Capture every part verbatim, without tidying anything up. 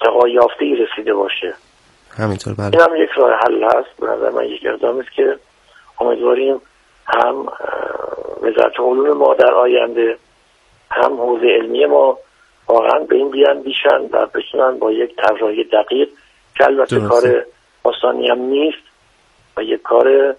ارتقا یافته‌ای رسیده باشه. همینطور بله. این هم یک راه حل هست. به نظر من یک اقدامی است که امیدواریم هم وزارت علوم ما در آینده هم حوزه علمی ما واقعا به این بیاندیشن و بتونن با یک طراحی دقیق که البته کار آسانی هم نیست و یک کار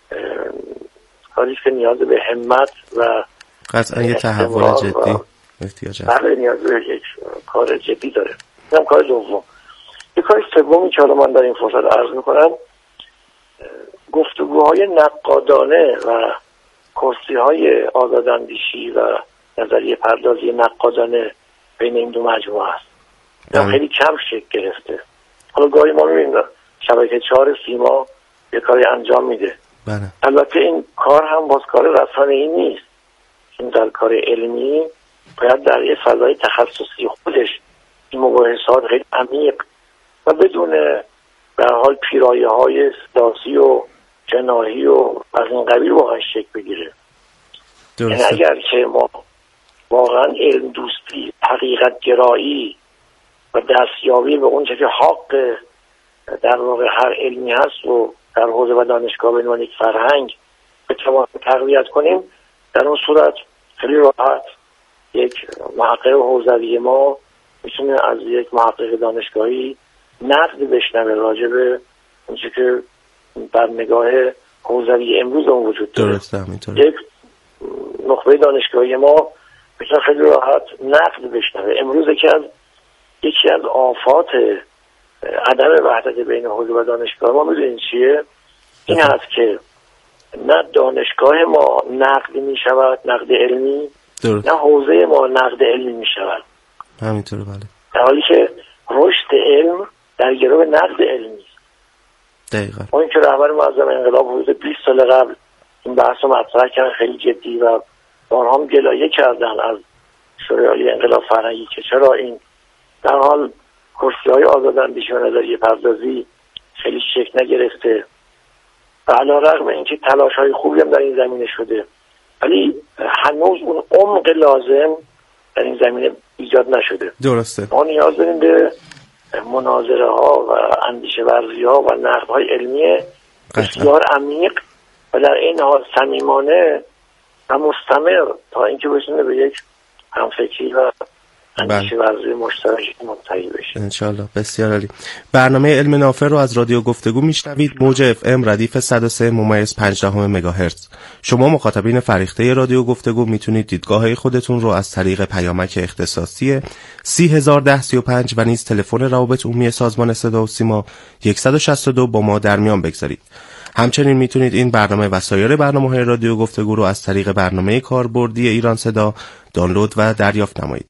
کاری که نیاز به همت و قطعا یه تحول جدی احتیاج هست. بله نیاز به یک کار جدی داره. اینم کار دوم. یک کار سومی که حالا من در این فرصت عرض میکنم گفتگوهای نقادانه و کرسی‌های آزاداندیشی و نظریه پردازی نقادانه بین این دو مجموعه است. این خیلی کم شکل گرفته. حالا گاهی ما می‌بینیم شبکه چهار سیما یه کاری انجام میده. بله. البته این کار هم باز کار رسانه‌ای نیست. این در کار علمی باید در یه فضای تخصصی خودش این مباحثات خیلی عمیق و بدون به هر حال پیرایه‌های سیاسی و جناحی و از این قبیل واقعا شکل بگیره. یعنی اگر که ما واقعا علم دوستی، حقیقت گرایی و دستیابی به اون چه که حق در واقع هر علمی هست و در حوزه و دانشگاه به عنوان یک فرهنگ بتوانیم تقویت کنیم، در اون صورت خیلی راحت یک محقق حوزوی ما میتونه از یک محقق دانشگاهی نقد بشنوه راجع به اون چه که بر نگاه حوزوی امروز اون وجود داره. درسته همینطور. یک نخبه دانشگاهی ما میتونه خیلی راحت نقد بشنوه. امروز یکی از یکی از آفات عدم وحدت بین حوزه و دانشگاه ما میدونین چیه؟ این هست که نه دانشگاه ما نقد میشود، نقد علمی، درست. نه حوزه ما نقد علمی میشود. همینطوره بله. در حالی که رشد علم در گرو نقد علمی. دقیقاً. ما این که رهبر معظم انقلاب حدود بیست سال قبل این بحث رو مطرح کردن خیلی جدی و بارها هم گلایه کردن از شورای عالی انقلاب فرهنگی که چرا این در حال کرسی‌های آزاداندیشی و نظریه پردازی خیلی شکل نگرفته و علی‌رغم اینکه تلاش‌های خوبی هم در این زمینه شده ولی هنوز اون عمق لازم در این زمینه ایجاد نشده. درسته. ما نیاز داریم به مناظره ها و اندیشه ورزی ها و نقد های علمی بسیار عمیق و در این حال صمیمانه و مستمر تا اینکه بتونه به یک همفکری و اندیشه ورزی مشترک منتهی بشه. انشالله. بسیار عالی. برنامه علم نافع رو از رادیو گفتگو میشنوید. موج اف ام ردیف صد و سه ممیز پنج دهم مگاهرتز. شما مخاطبین فریخته رادیو گفتگو میتونید دیدگاه‌های خودتون رو از طریق پیامک اختصاصی سی هزار و ده سی و پنج و نیز تلفن روابط عمومی سازمان صدا و سیما صد و شصت و دو با ما در میان بگذارید. همچنین میتونید این برنامه و سایر برنامه‌های رادیو گفتگو رو از طریق برنامه کاربردی ایران صدا دانلود و دریافت نمایید.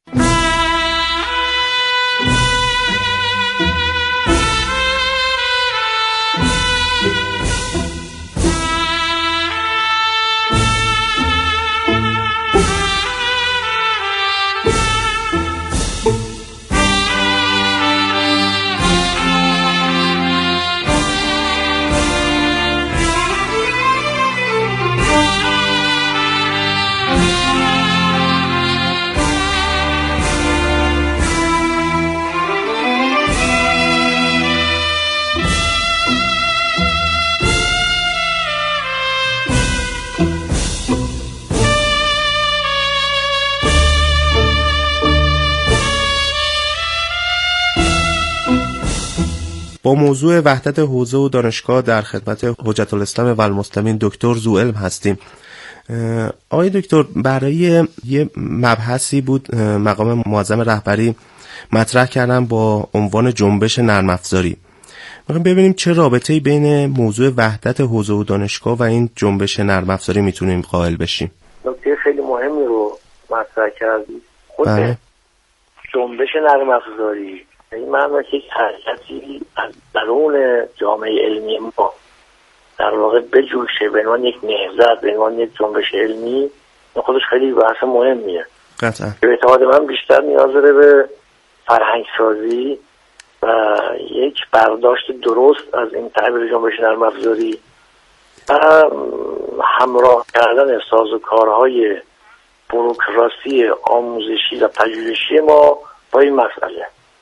با موضوع وحدت حوزه و دانشگاه در خدمت حجت الاسلام و المسلمین دکتر ذوالعلم هستیم. آقای دکتر، برای یه مبحثی بود مقام معظم رهبری مطرح کردن با عنوان جنبش نرم افزاری. میخوایم ببینیم چه رابطه‌ای بین موضوع وحدت حوزه و دانشگاه و این جنبش نرم افزاری میتونیم قائل بشیم. نکته خیلی مهمی رو مطرح کردید. خود بله. جنبش نرم افزاری این معنی که یک حرکتی از درون جامعه علمی ما در واقع بجوشه به عنوان یک نهضت، به عنوان یک جنبش علمی، خودش خیلی بحث مهمیه. قطعا. به اعتقاد من بیشتر نیاز داره به فرهنگ سازی و یک برداشت درست از این تعبیر جنبش نرم افزاری و همراه کردن سازوکارهای بوروکراسی آموزشی و پژوهشی ما با این مسئله.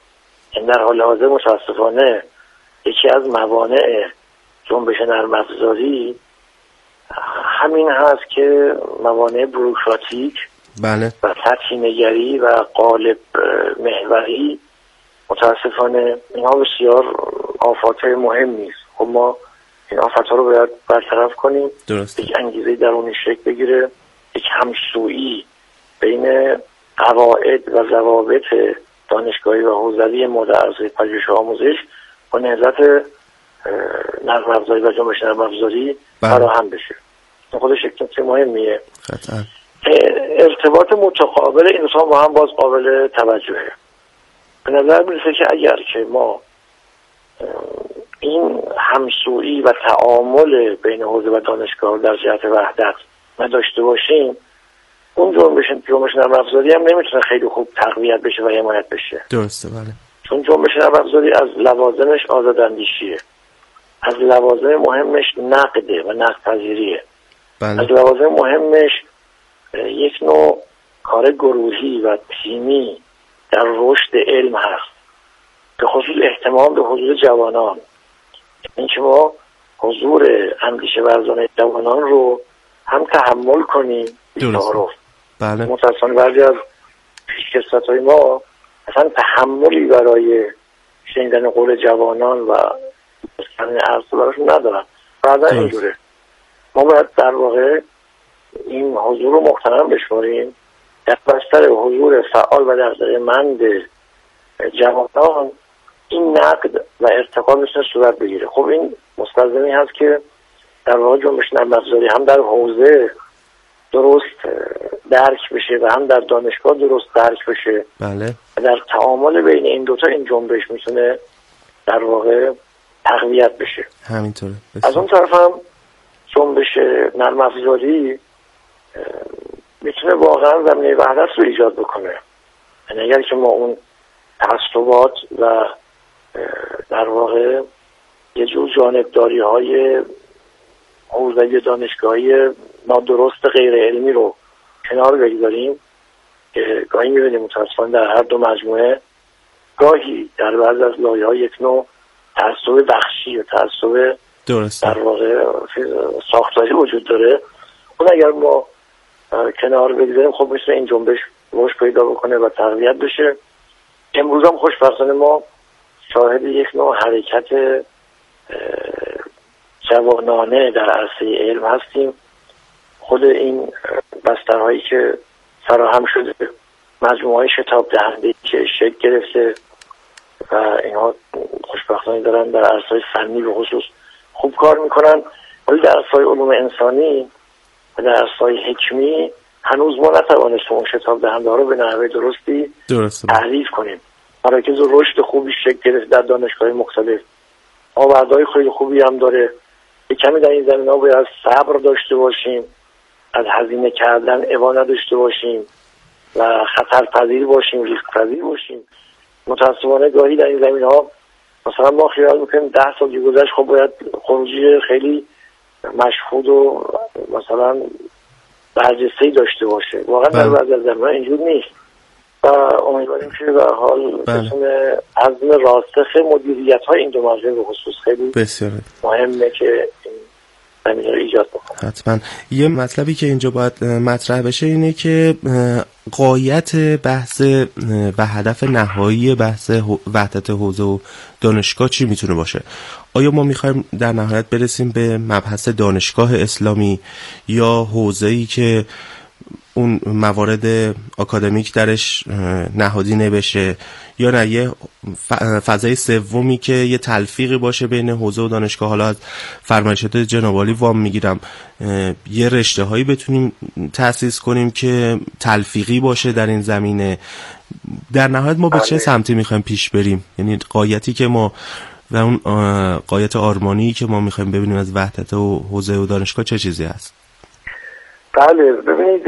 این در حال حاضر متاسفانه یکی از موانع جنبش نرم افزاری همین هست که موانع بروکراتیک بله. و سطحی نگری و قالب محوری متاسفانه اینها بسیار آفات مهمی است. خب ما این آفات‌ها رو باید برطرف کنیم. درست. یک انگیزه درونی شکل بگیره، یک همسویی بین قواعد و ضوابط دانشگاهی و حوزوی مورد عرضه پژوهش و آموزش با نهضت نرم افزاری و جنبش نرم افزاری فراهم بشه. این خودش یک نکته مهمیه. قطعاً. ارتباط متقابل این دوتا با هم باز قابل توجهه. به نظر میرسه که اگر که ما این همسویی و تعامل بین حوزه و دانشگاه در جهت وحدت نداشته باشیم، اون جنبش جنبش نرم افزاری هم نمیتونه خیلی خوب تقویت بشه و حمایت بشه. درسته بله. چون جنبش نرم افزاری از لوازمش آزاداندیشیه، از لوازم مهمش نقده و نقد پذیریه، بله. از لوازم مهمش یک نوع کار گروهی و تیمی در رشد علم هست، به خصوص اهتمام به حضور جوانان. این که ما حضور اندیشه ورزان جوانان رو هم تحمل کنیم بی‌تعارف. بله. متاسفانه بعضی از پیشکسوت‌های ما اصلا تحملی برای شنیدن قول جوانان و بستن عرض براشون ندارن. بعدا اینجوره. ما باید در واقع این حضور رو محترم بشماریم، در بستر حضور فعال و دغدغه‌مند جوانان این نقد و ارتقا میتونه صورت بگیره. خب این مستلزمی هست که در واقع جنبش نرم افزاری هم در حوزه درست درک بشه و هم در دانشگاه درست درک بشه. بله. و در تعامل بین این دوتا این جنبش میتونه در واقع تقویت بشه. همینطوره. از اون طرف هم جنبش نرم افزاری میتونه واقعا زمینه وحدت رو ایجاد بکنه. یعنی اگر که ما اون تعصبات و در واقع یه جور جانبداری های حوزوی دانشگاهی نادرست غیر علمی رو کنار بگذاریم که گاهی میبینیم متاسفانه در هر دو مجموعه گاهی در بعض از لایه‌ها یک نوع تعصب بخشی و تعصب در واقع ساختاری وجود داره. اون اگر ما کنار بگذاریم خب میشه این جنبش رشد پیدا بکنه و تقویت بشه. امروز هم خوشبختانه ما شاهد یک نوع حرکت جوانانه در عرصه علم هستیم. خود این بسترهایی که فراهم شده، مجموعه های شتاب دهنده که شکل گرفته و اینها خوشبختانه دارن در عرصه فنی به خصوص خوب کار میکنن، ولی در عرصه علوم انسانی و در عرصه حکمی هنوز ما نتوانستیم اون شتاب دهنده ها رو به نحوه درستی تعریف کنیم. مراکز رشد خوبی شکل گرفت در دانشگاه مختلف، آوردهای خیلی خوبی هم داره. یک کمی در این زمینه ها باید صبر داشته باشیم، از هزینه کردن ابا نداشته باشیم و خطرپذیر باشیم، ریسک پذیر باشیم. متاسفانه گاهی در این زمینه ها مثلا ما خیال میکنیم ده سال گذشت خب باید خروجی خیلی مشهود و مثلا برجسته‌ای داشته باشه. واقعا در بعضی از زمینه‌ها اینجور نیست و امیدواریم که به حال بتونه عزم راسخ مدیریت‌های این دو موضوع به خصوص خیلی بسیار مهمه که زمینه رو ایجاد بکنه. حتما. یه مطلبی که اینجا باید مطرح بشه اینه که غایت بحث و هدف نهایی بحث وحدت حوزه و دانشگاه چی میتونه باشه؟ آیا ما میخوایم در نهایت برسیم به مبحث دانشگاه اسلامی یا حوزه‌ای که اون موارد آکادمیک درش نهادینه بشه، یا نه یه فضای سومی که یه تلفیقی باشه بین حوزه و دانشگاه؟ حالا از فرمایشات جناب عالی وام میگیرم یه رشته هایی بتونیم تأسیس کنیم که تلفیقی باشه در این زمینه. در نهایت ما به چه سمتی میخوایم پیش بریم؟ یعنی غایتی که ما و اون غایت آرمانی که ما میخوایم ببینیم از وحدت و حوزه و دانشگاه چه چیزی هست؟ بله، ببینید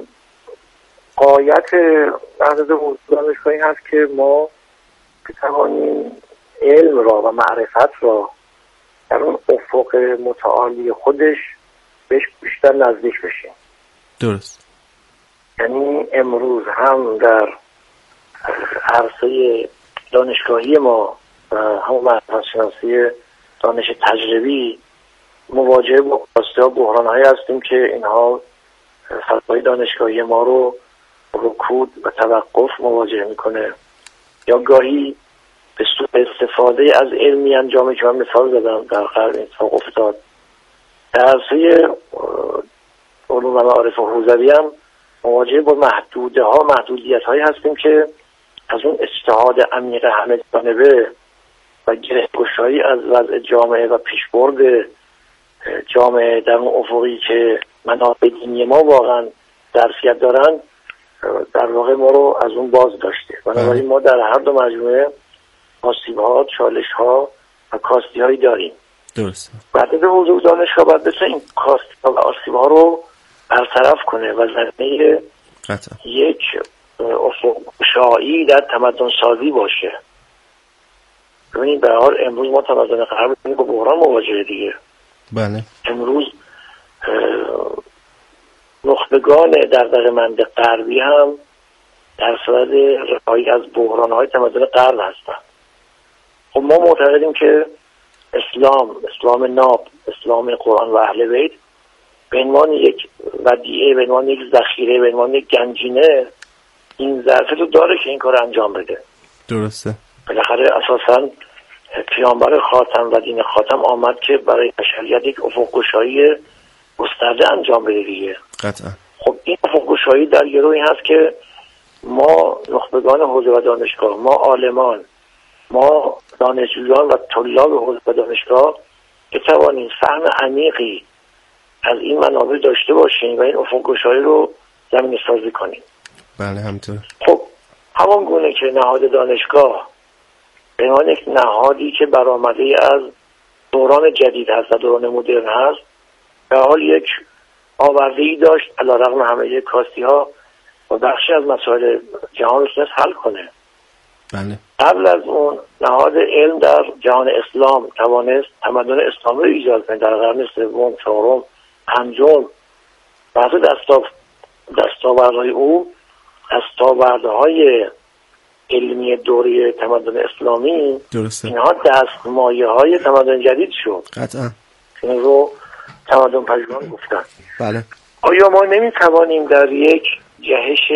غایت وحدت حوزه دانشگاهی هست که ما بتوانیم علم را و معرفت را در اون افق متعالی خودش بهش بیشتر نزدیک بشیم. درست. یعنی امروز هم در عرصه دانشگاهی ما و همون معرفت شناسی دانش تجربی مواجه با کاسته ها بحران هایی هستیم که اینها فضای دانشگاهی ما رو رکود و توقف مواجه میکنه، یا گاهی به سوء استفاده از علمی انجامی که من مثال زدم در قرن اتفاق افتاد. در عرصه علوم و معارف حوزوی هم مواجه با محدوده ها محدودیت هایی هستیم که از اون اجتهاد عمیق همه جانبه و گره‌گشایی از وضع جامعه و پیشبرد جامعه در اون افقی که منابع دینی ما واقعا ظرفیت دارن در واقع ما رو از اون باز داشته. بنابراین ما در هر دو مجموعه آسیب‌ها، چالش‌ها و کاستی‌هایی داریم. درست. بعد به حضور دانشگاه باید بسه این کاستی‌ها و آسیب‌ها رو برطرف کنه و زمینه یک افق شایی در تمدن سازی باشه. ببینید به هر حال امروز ما تمدن غرب با بحران مواجهه دیگه. بله. امروز نخبگان دغدغه‌مند غربی هم در صدد رهایی از بحران‌های تمدن غرب هستند. خب ما معتقدیم که اسلام، اسلام ناب، اسلام قرآن و اهل بیت به عنوان یک ودیعه، به عنوان یک ذخیره، به عنوان یک گنجینه این ظرفیت رو داره که این کار انجام بده. درسته. بالاخره اساساً پیامبر خاتم و دین خاتم آمد که برای بشریت یک افق‌گشایی گسترده انجام بده دیگه. قطعا. خب این افق‌گشایی در گروهی هست که ما نخبگان حوزه و دانشگاه، ما عالمان، ما دانشجویان و طلاب حوزه و دانشگاه بتوانیم فهم عمیقی از این منابع داشته باشیم و این افق‌گشایی رو زمینه سازی کنیم. بله همینطور. خب همان گونه که نهاد دانشگاه به عنوان یک نهادی که برآمده از دوران جدید هست و دوران مدرن هست به حال یک آورده‌ای داشت علیرغم همه کاستی ها و بخشی از مسائل جهان رو تونست حل کنه. بله. قبل از اون نهاد علم در جهان اسلام توانست تمدن اسلامی رو ایجاد کنه در قرن سوم، چهارم، پنجم. بعد دستا دستاوردهای او دستاوردهای علمی دوره تمدن اسلامی درسته. اینها دستمایه های تمدن جدید شد. قطعا. این رو تمدن پژوهان گفتن. بله. آیا ما نمیتوانیم در یک جهش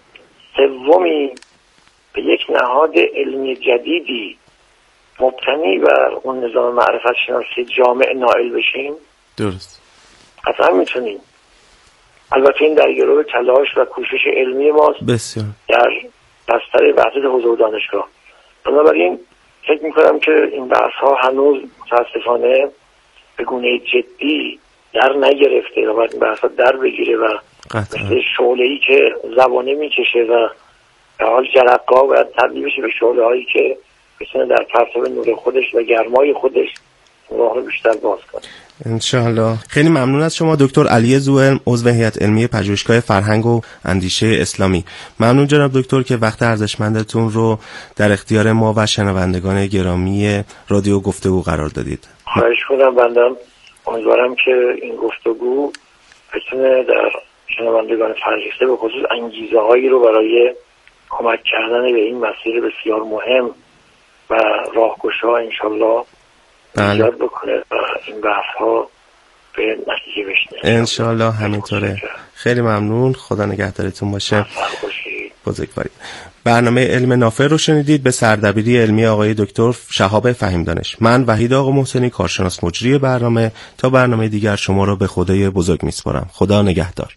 سومی به یک نهاد علمی جدیدی مبتنی بر اون نظام معرفت شناسی جامع نائل بشیم؟ درست. قطعا میتونیم. البته این در گروه تلاش و کوشش علمی ماست. بسیار. در بستر وحدت حوزه و دانشگاه. بنابراین فکر میکنم که این بحث ها هنوز متاسفانه به گونه جدی در نگرفته و باید این بحث ها در بگیره و مثل شعله‌ای که زبانه میکشه و به حال جرقه‌ها باید تبدیل بشه به شعله هایی که بتونه در پرتاب نور خودش و گرمای خودش راه رو بیشتر باز کنه. انشاءالله. خیلی ممنون از شما دکتر علی ذوالعلم، عضو هیئت علمی پژوهشگاه فرهنگ و اندیشه اسلامی. ممنون جناب دکتر که وقت ارزشمندتون رو در اختیار ما و شنوندگان گرامی رادیو گفتگو قرار دادید. خواهش کنم. بندم امیدوارم که این گفتگو بتونه در شنوندگان فرهیخته به خصوص انگیزه هایی رو برای کمک کردن به این مسیر بسیار مهم و راهگشا انشالله ایجاد بکنه و این بحث ها به نتیجه بشنه. انشالله همینطوره. خیلی ممنون. خدا نگهدارتون باشه. بزرگوارید. برنامه علم نافع رو شنیدید به سردبیری علمی آقای دکتر شهاب فهیم دانش. من وحید آقا محسنی کارشناس مجری برنامه تا برنامه دیگر شما رو به خدای بزرگ میسپارم. خدا نگهدار.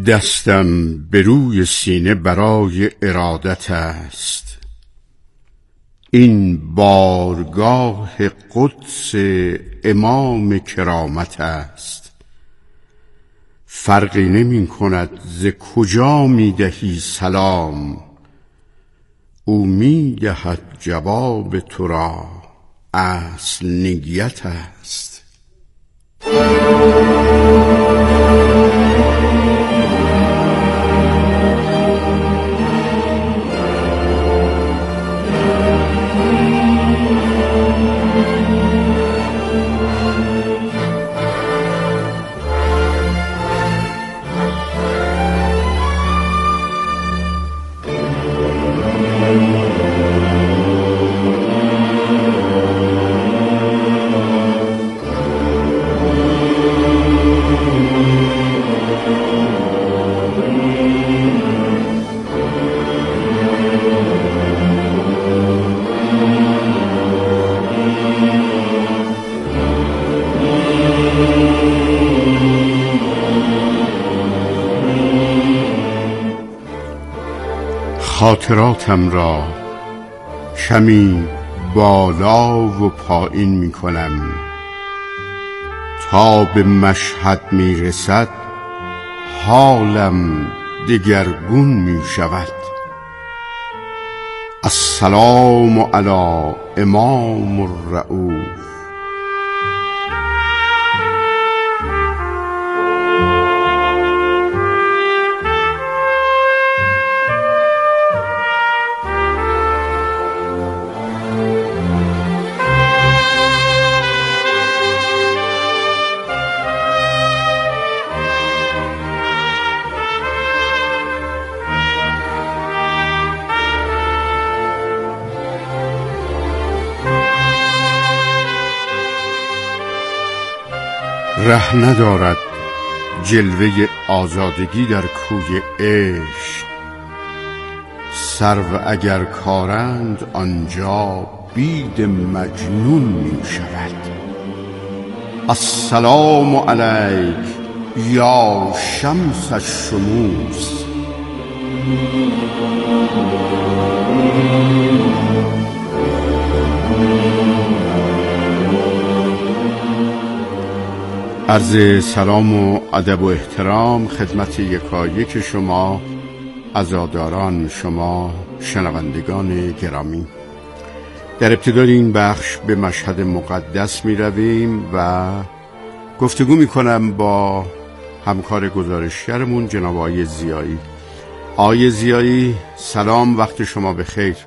دستم به روی سینه برای ارادت است، این بارگاه قدس امام کرامت است. فرقی نمی کند ز کجا می دهی سلام، او می دهد جواب تو را اصل نیت است. خاطراتم را کمی بالا و پایین می کنم، تا به مشهد می رسد حالم دگرگون می شود. السلام علی امام الرؤوف. ره ندارد جلوه آزادگی در کوی عشق، سرو اگر کارند آنجا بید مجنون می شود. السلام علیک یا شمس الشموس. عرض سلام و ادب و احترام خدمت یکایک شما عزاداران، شما شنوندگان گرامی. در ابتدای این بخش به مشهد مقدس می رویم و گفتگو می کنم با همکار گزارشگرمون جناب آقای ضیایی. آقای ضیایی سلام، وقت شما بخیر.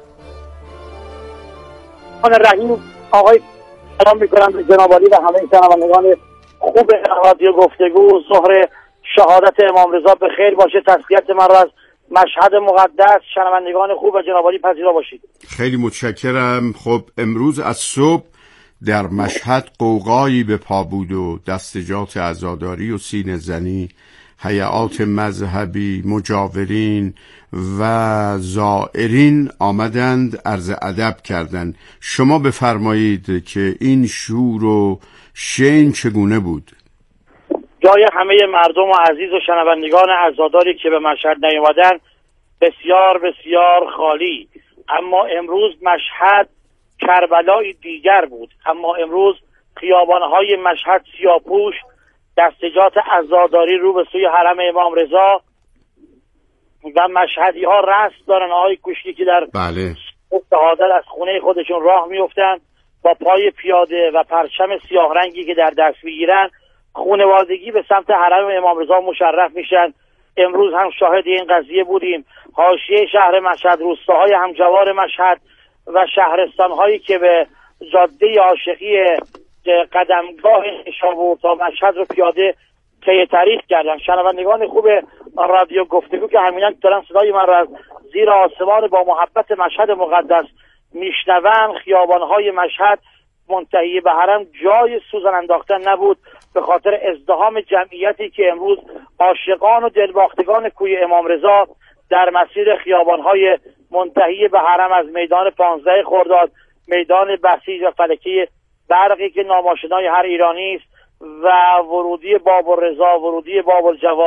رحیم آقای سلام می کنم به جناب عالی و همه شنوندگان خوب رادیو گفتگو. ظهر شهادت امام رضا به خیر باشه. تسلیت من را از مشهد مقدس شنوندگان خوب و جناب عالی پذیرا باشید. خیلی متشکرم. خب امروز از صبح در مشهد قوقایی به پا بود و دستجات عزاداری و سینه زنی، هیئات مذهبی، مجاورین و زائرین آمدند عرض ادب کردند. شما بفرمایید که این شور و شین چگونه بود؟ جای همه مردم و عزیز و شنوندگان عزاداری که به مشهد نیامدن بسیار بسیار خالی. اما امروز مشهد کربلای دیگر بود. اما امروز خیابانهای مشهد سیاه‌پوش، دستجات عزاداری رو به سوی حرم امام رضا و مشهدی ها رسم دارن. آقای کوشکی که در بله شهادت از خونه خودشون راه میفتن با پای پیاده و پرچم سیاه رنگی که در دست میگیرن، خانوادگی به سمت حرم امام رضا مشرف میشن. امروز هم شاهد این قضیه بودیم. حاشیه شهر مشهد، روستاهای همجوار مشهد و شهرستانهایی که به جاده عاشقی قدمگاه نشابور تا مشهد رو پیاده طی طریق کردن. شنوندگان خوب رادیو گفتگو که همینک دارن صدای من رو از زیر آسمان با محبت مشهد مقدس میشنون، خیابانهای مشهد منتهی به حرم جای سوزن انداختن نبود به خاطر ازدحام جمعیتی که امروز عاشقان و دلباختگان کوی امام رضا در مسیر خیابانهای منتهی به حرم از میدان پانزده خرداد، میدان بسیج و فلکه برقی که ناماشنای هر ایرانی است و ورودی باب الرضا، ورودی باب الجواد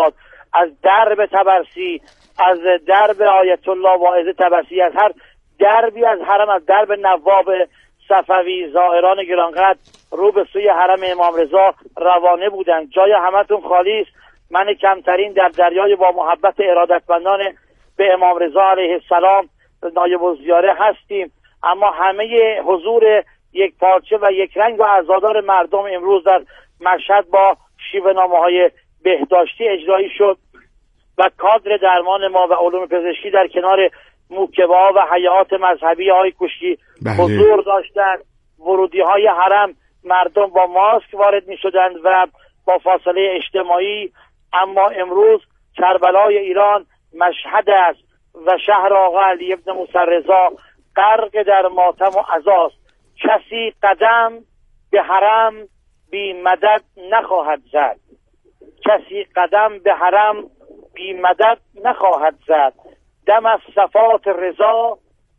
از درب طبرسی، از درب آیت الله واعظ طبرسی، از هر دربی از حرم، از درب نواب صفوی، زائران گرانقدر رو به سوی حرم امام رضا روانه بودند. جای همتون خالی است. من کمترین در دریای با محبت ارادتمندان به امام رضا علیه السلام نایب الزیاره هستیم، اما همه حضور یک پارچه و یک رنگ و عزادار مردم امروز در مشهد با شیوه نامه‌های بهداشتی اجرایی شد و کادر درمان ما و علوم پزشکی در کنار موکبه‌ها و هیئات مذهبی آقای کوشکی حضور داشتند. ورودی‌های حرم مردم با ماسک وارد می‌شدند و با فاصله اجتماعی، اما امروز کربلای ایران مشهد است و شهر آقا علی ابن موسی رضا غرق در ماتم و عزاست. کسی قدم به حرم بی مدد نخواهد زد، کسی قدم به حرم بی مدد نخواهد زد، دم از صفات رضا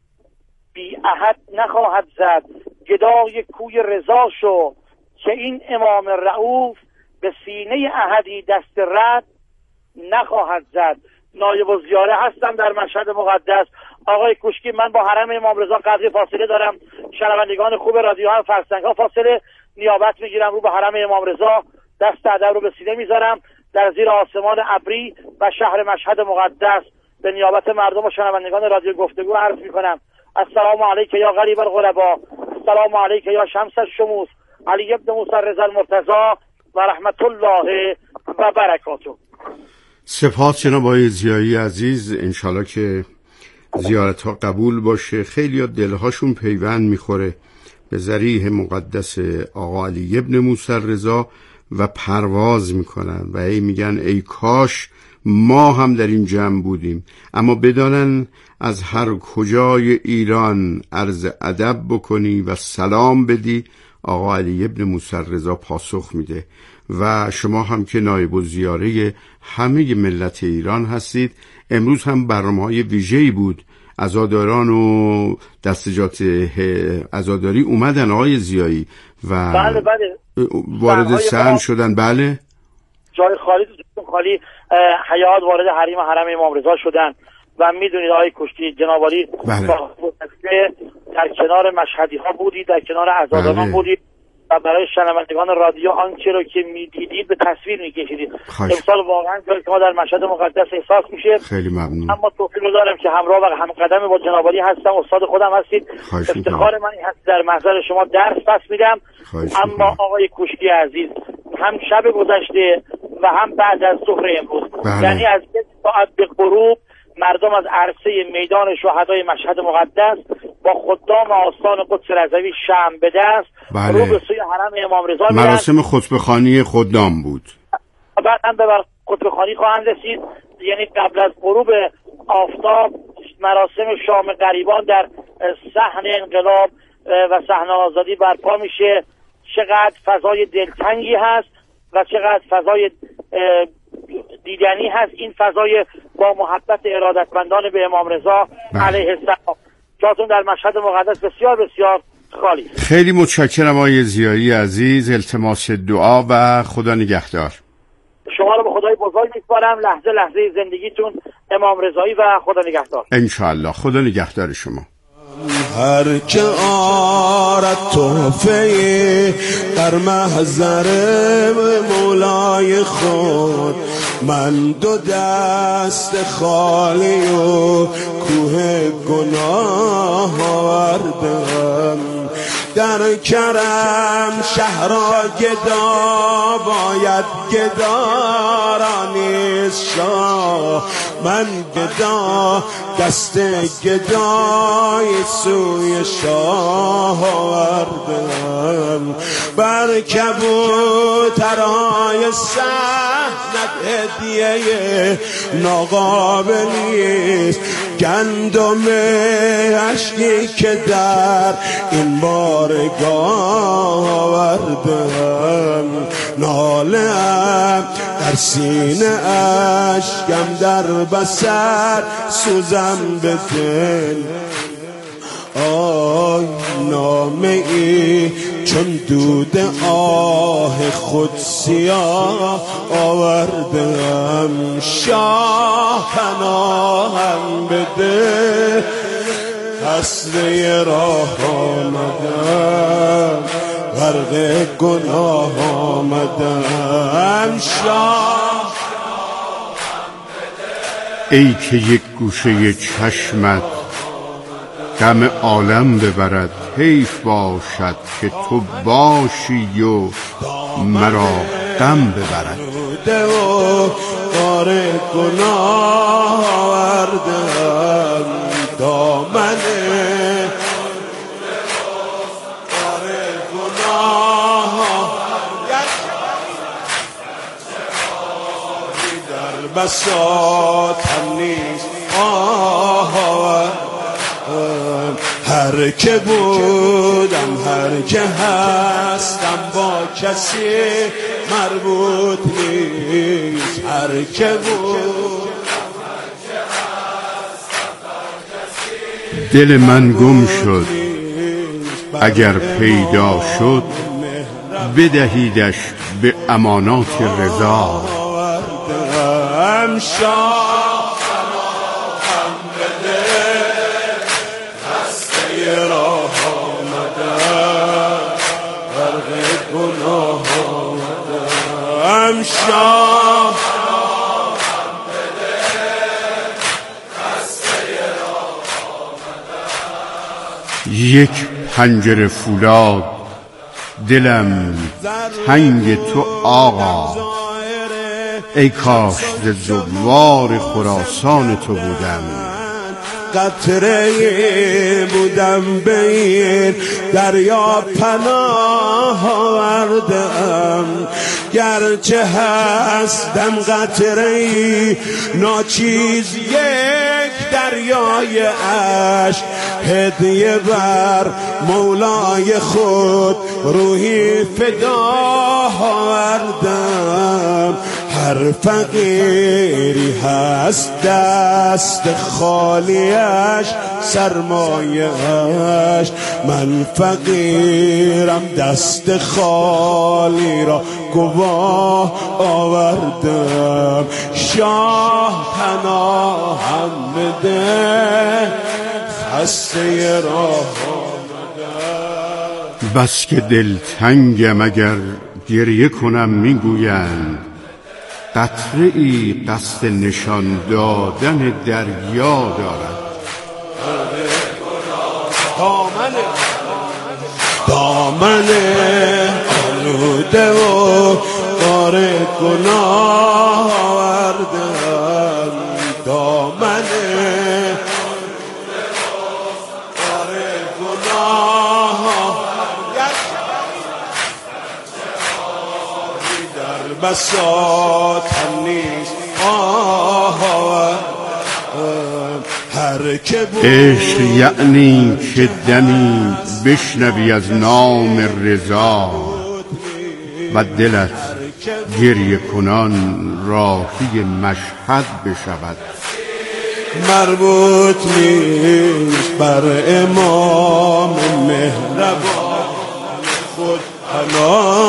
بی احد نخواهد زد. گدای کوی رضا شو که این امام رؤوف به سینه احدی دست رد نخواهد زد. نایب الزیاره هستم در مشهد مقدس. آقای کوشکی، من با حرم امام رضا قدری فاصله دارم. شنوندگان خوب رادیو هم فرسنگ ها فاصله نیابت میگیرم رو به حرم امام رضا، دست ادب رو به سینه میذارم، در زیر آسمان ابری و شهر مشهد مقدس به نیابت مردم و شنوندگان رادیو گفتگو عرض میکنم السلام علیک یا غریب الغربا، السلام علیک یا شمس الشموس، علی ابن موسی رضا المرتضی و رحمت الله و برکاته. سپاس جناب آقای ضیایی عزیز. انشالله که زیارت ها قبول باشه. خیلی ها دلهاشون پیوند میخوره به ذریح مقدس آقا علی ابن موسی رضا و پرواز میکنن و ای میگن ای کاش ما هم در این جمع بودیم. اما بدانن از هر کجای ایران عرض ادب بکنی و سلام بدی، آقا علی ابن موسی رضا پاسخ میده. و شما هم که نایب الزیاره همه ملت ایران هستید. امروز هم برنامه‌های ویژه‌ای بود، عزاداران و دستجات عزاداری اومدن آقای ضیایی و بله بله وارد صحن شدن. بله جای خالی تو خالی حیات وارد حریم حرم امام رضا شدن و میدونید آقای کوشکی جناب عالی بله. در کنار مشهدی ها بودید، در کنار عزاداران بله. بودید و برای شنوندگان رادیو آنچه رو که میدیدید به تصویر میکشیدید. امسال واقعا جایی که ما در مشهد مقدس احساس میشه. خیلی ممنون. اما توفیق رو دارم که همراه و همقدم با جناب عالی هستم، استاد خودم هستید. افتخار من این هست در محضر شما درس پس میدم. اما آقای کوشکی عزیز، هم شب گذشته و هم بعد از ظهر امروز بله. یعنی از یک ساعت به غروب مردم از عرصه میدان شهدای مشهد مقدس با خدام آستان قدس رضوی شمع به دست بله. رو به سوی حرم امام رضا میرن. مراسم خطبه‌خوانی خدام بود. بعد هم به خطبه‌خوانی خواهند رسید. یعنی قبل از غروب آفتاب مراسم شام غریبان در صحن انقلاب و صحن آزادی برپا میشه. چقدر فضای دلتنگی هست و چقدر فضای دیدنی هست این فضای با محبت ارادتمندان به امام رضا علیه السلام. جاتون در مشهد مقدس بسیار بسیار خالی. خیلی متشکرم آقای ضیایی عزیز. التماس دعا و خدا نگهدار. شما رو به خدای بزرگ میسپارم. لحظه لحظه زندگیتون امام رضایی و خدا نگهدار. انشاءالله. خدا نگهدار شما. هر که آرد تحفه در محضر مولای خود، من دو دست خالی و کوه گناه آوردم. در کرم شهرا گدا باید گدا نیست شاه، من گدا دست گدای سوی شاه آوردم. بر کبوترهای سحنت هدیه ناقابلیست، گندم اشکی که در این بارگاه آوردم. ناله‌ام در سینه اشکم در بسر سوزم به دل، آی نامه ای چون دود آه خود سیاه آوردم شاه پناهم بده خسته راه آمدم غرق گناه آمدم شاه ای که یک گوشه چشمت غم عالم ببرد حیف باشد که تو باشی و مرا غم ببرد و کار گناه آوردم دامنه کار گناه در بساطم نیست آه هر که بودم هر که هستم با کسی مربوط نیست هر که بودم دل من گم شد اگر پیدا شد بدهیدش به امانات رضا راه آمدم غرق گناه آمدم شاه یک پنجره فولاد دلم تنگ تو آقا ای کاش ز زوار خراسان تو بودم قطره بودم به این دریا پناه آوردم گرچه هستم قطره ناچیز یک دریای عشق هدیه بر مولای خود روحی فدا آوردم هر فقیری هست دست خالیش سرمایه‌اش من فقیرم دست خالی را گواه آوردم شاه پناهم بده خسته راه آمدم بس که دلتنگم اگر گریه کنم میگویند قطره ای قصد نشان دادن دریا دارد دامن دامن آلوده و کار گناه آوردم دامن کار گناه در بساطم نیست آه هر که بود عشق یعنی که دمی بشنوی از نام رضا و دلت گریه کنان راهی مشهد بشود مربوط نیست بر امام مهربان خود حنا